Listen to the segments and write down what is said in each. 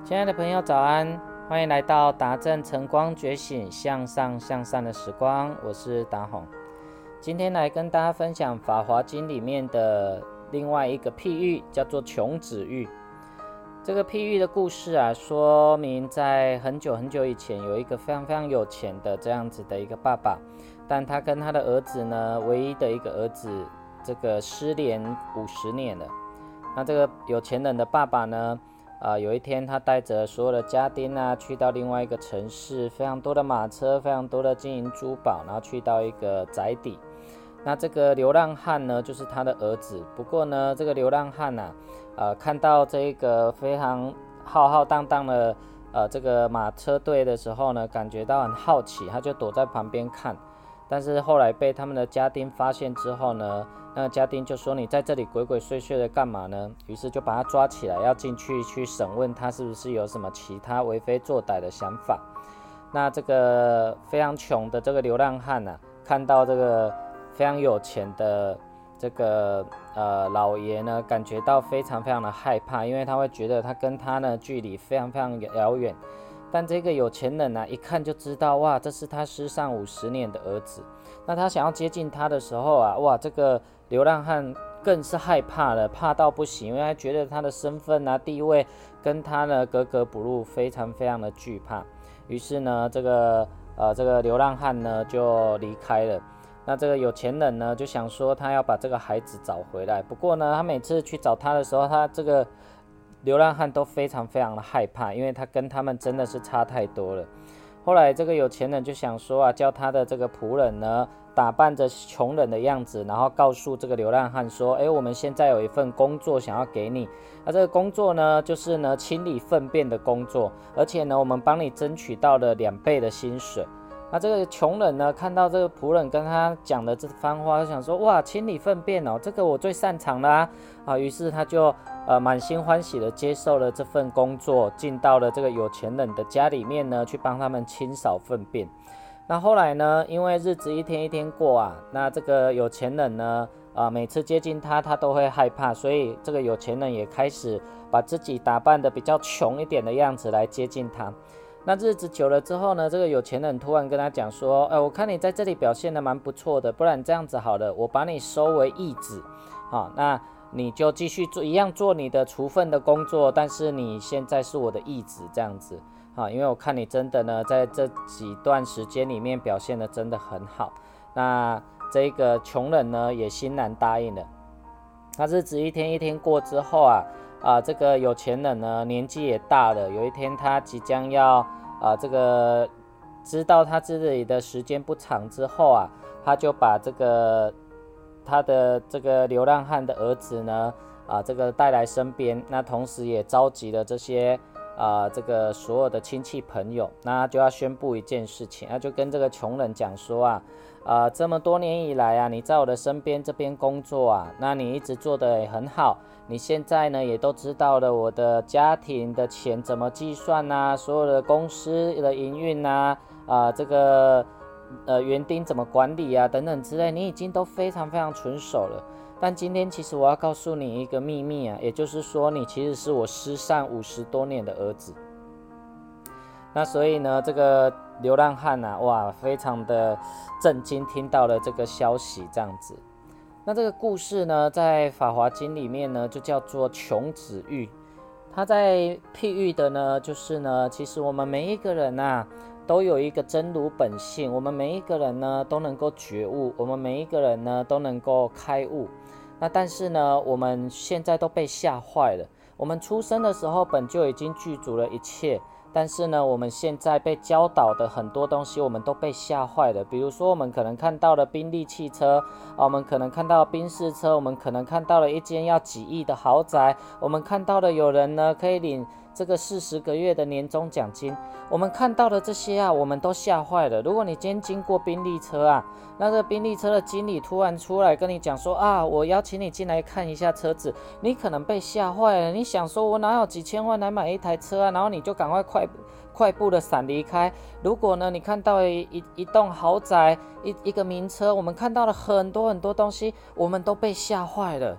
亲爱的朋友，早安！欢迎来到达正晨光觉醒向上向善的时光，我是达宏。今天来跟大家分享《法华经》里面的另外一个譬喻，叫做穷子喻。这个譬喻的故事啊，说明在很久很久以前，有一个非常非常有钱的这样子的一个爸爸，但他跟他的儿子呢，唯一的一个儿子，这个失联50年了。那这个有钱人的爸爸呢，有一天他带着所有的家丁啊，去到另外一个城市，非常多的马车，非常多的金银珠宝，然后去到一个宅邸。那这个流浪汉呢，就是他的儿子。不过呢，这个流浪汉看到这个非常浩浩荡荡的这个马车队的时候呢，感觉到很好奇，他就躲在旁边看。但是后来被他们的家丁发现之后呢，那个家丁就说：“你在这里鬼鬼祟祟的干嘛呢？”于是就把他抓起来，要进去审问他是不是有什么其他为非作歹的想法。那这个非常穷的这个流浪汉看到这个非常有钱的这个老爷呢，感觉到非常非常的害怕，因为他会觉得他跟他呢距离非常非常遥远。但这个有钱人一看就知道，哇，这是他失散50年的儿子。那他想要接近他的时候哇，这个流浪汉更是害怕了，怕到不行，因为他觉得他的身份地位跟他呢格格不入，非常非常的惧怕。于是呢，这个流浪汉呢就离开了。那这个有钱人呢就想说，他要把这个孩子找回来。不过呢，他每次去找他的时候，他这个流浪汉都非常非常的害怕，因为他跟他们真的是差太多了。后来这个有钱人就想说叫他的这个仆人呢打扮着穷人的样子，然后告诉这个流浪汉说：我们现在有一份工作想要给你。那这个工作呢，就是呢清理粪便的工作，而且呢我们帮你争取到了2倍的薪水。那这个穷人呢，看到这个仆人跟他讲的这番话，就想说：哇，清理粪便这个我最擅长了于是他就满心欢喜的接受了这份工作，进到了这个有钱人的家里面呢，去帮他们清扫粪便。那后来呢，因为日子一天一天过那这个有钱人呢每次接近他都会害怕，所以这个有钱人也开始把自己打扮的比较穷一点的样子来接近他。那日子久了之后呢，这个有钱人突然跟他讲说：我看你在这里表现的蛮不错的，不然这样子好了，我把你收为义子，那你就继续做一样做你的处分的工作，但是你现在是我的义子这样子，因为我看你真的呢在这几段时间里面表现的真的很好。那这个穷人呢也欣然答应了。那日子一天一天过之后这个有钱人呢年纪也大了，有一天他即将要这个知道他自己的时间不长之后他就把他的这个流浪汉的儿子呢这个带来身边，那同时也召集了这些这个所有的亲戚朋友，那就要宣布一件事情，就跟这个穷人讲说这么多年以来你在我的身边这边工作那你一直做得也很好，你现在呢也都知道了我的家庭的钱怎么计算所有的公司的营运这个园丁怎么管理等等之类，你已经都非常非常纯熟了。但今天其实我要告诉你一个秘密也就是说你其实是我失散50多年的儿子。那所以呢，这个流浪汉哇，非常的震惊，听到了这个消息这样子。那这个故事呢，在《法华经》里面呢，就叫做穷子喻。他在譬喻的呢，就是呢，其实我们每一个人都有一个真如本性，我们每一个人呢都能够觉悟，我们每一个人呢都能够开悟。那但是呢，我们现在都被吓坏了。我们出生的时候本就已经具足了一切。但是呢，我们现在被教导的很多东西，我们都被吓坏了。比如说，我们可能看到了宾利汽车我们可能看到了宾士车，我们可能看到了一间要几亿的豪宅，我们看到了有人呢可以领这个40个月的年终奖金。我们看到的这些我们都吓坏了。如果你今天经过宾利车那个宾利车的经理突然出来跟你讲说我邀请你进来看一下车子，你可能被吓坏了。你想说我哪有几千万来买一台车然后你就赶快快步的闪离开。如果呢你看到一栋豪宅，一个名车，我们看到了很多很多东西，我们都被吓坏了。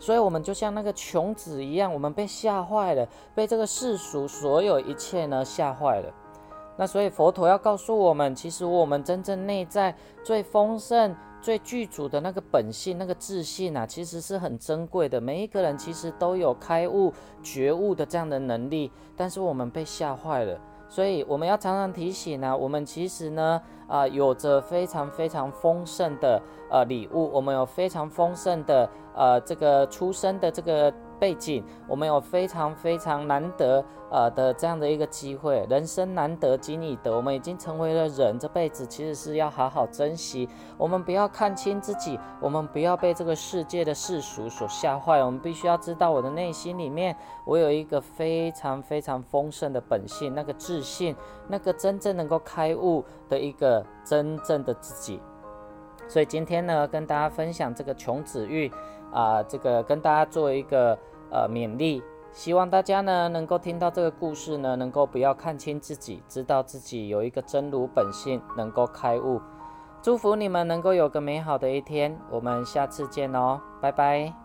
所以我们就像那个穷子一样，我们被吓坏了，被这个世俗所有一切呢吓坏了。那所以佛陀要告诉我们，其实我们真正内在最丰盛、最具足的那个本性、那个自信啊，其实是很珍贵的。每一个人其实都有开悟、觉悟的这样的能力，但是我们被吓坏了。所以我们要常常提醒啊，我们其实呢，有着非常非常丰盛的礼物，我们有非常丰盛的这个出生的这个背景，我们有非常非常难得的这样的一个机会，人生难得今已得，我们已经成为了人，这辈子其实是要好好珍惜。我们不要看轻自己，我们不要被这个世界的世俗所吓坏，我们必须要知道我的内心里面，我有一个非常非常丰盛的本性，那个自信，那个真正能够开悟的一个真正的自己。所以今天呢，跟大家分享这个穷子喻这个跟大家做一个勉励，希望大家呢能够听到这个故事呢，能够不要看轻自己，知道自己有一个真如本性，能够开悟。祝福你们能够有个美好的一天，我们下次见哦，拜拜。